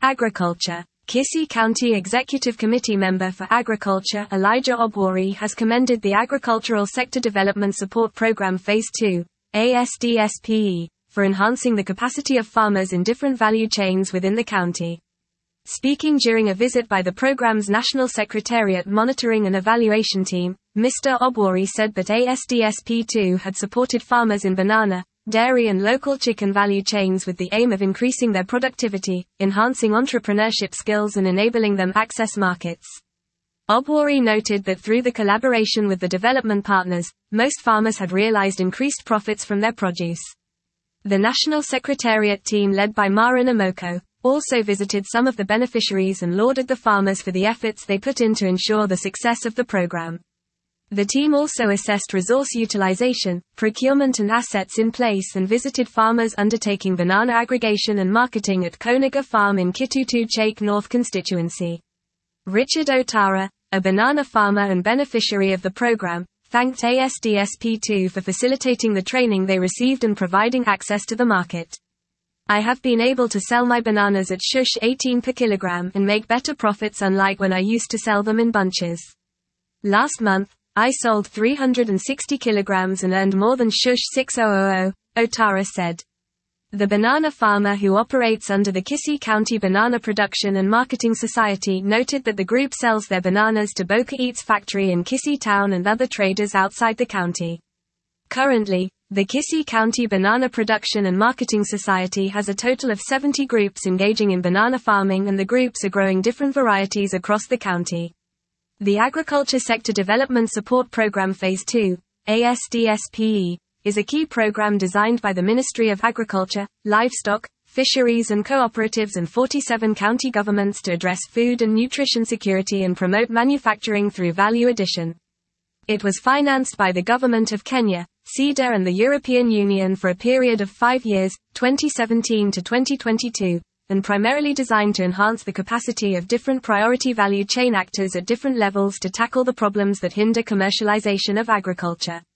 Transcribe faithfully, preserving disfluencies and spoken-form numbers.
Agriculture. Kisii County Executive Committee member for Agriculture Elijah Obwari has commended the Agricultural Sector Development Support Program Phase two, A S D S P E, for enhancing the capacity of farmers in different value chains within the county. Speaking during a visit by the program's National Secretariat Monitoring and Evaluation Team, Mister Obwari said that A S D S P two had supported farmers in banana, dairy and local chicken value chains with the aim of increasing their productivity, enhancing entrepreneurship skills and enabling them access markets. Obwari noted that through the collaboration with the development partners, most farmers had realized increased profits from their produce. The National Secretariat team led by Marin Amoko also visited some of the beneficiaries and lauded the farmers for the efforts they put in to ensure the success of the program. The team also assessed resource utilization, procurement and assets in place and visited farmers undertaking banana aggregation and marketing at Koniga Farm in Kitutu Chake North constituency. Richard Otara, a banana farmer and beneficiary of the program, thanked A S D S P two for facilitating the training they received and providing access to the market. I have been able to sell my bananas at shush eighteen per kilogram and make better profits unlike when I used to sell them in bunches. Last month, I sold three hundred sixty kilograms and earned more than shush six thousand, Otara said. The banana farmer who operates under the Kisii County Banana Production and Marketing Society noted that the group sells their bananas to Boca Eats factory in Kisii Town and other traders outside the county. Currently, the Kisii County Banana Production and Marketing Society has a total of seventy groups engaging in banana farming, and the groups are growing different varieties across the county. The Agriculture Sector Development Support Program Phase two, A S D S P E, is a key program designed by the Ministry of Agriculture, Livestock, Fisheries and Cooperatives and forty-seven county governments to address food and nutrition security and promote manufacturing through value addition. It was financed by the Government of Kenya, SIDA and the European Union for a period of five years, twenty seventeen to twenty twenty-two. And primarily designed to enhance the capacity of different priority value chain actors at different levels to tackle the problems that hinder commercialization of agriculture.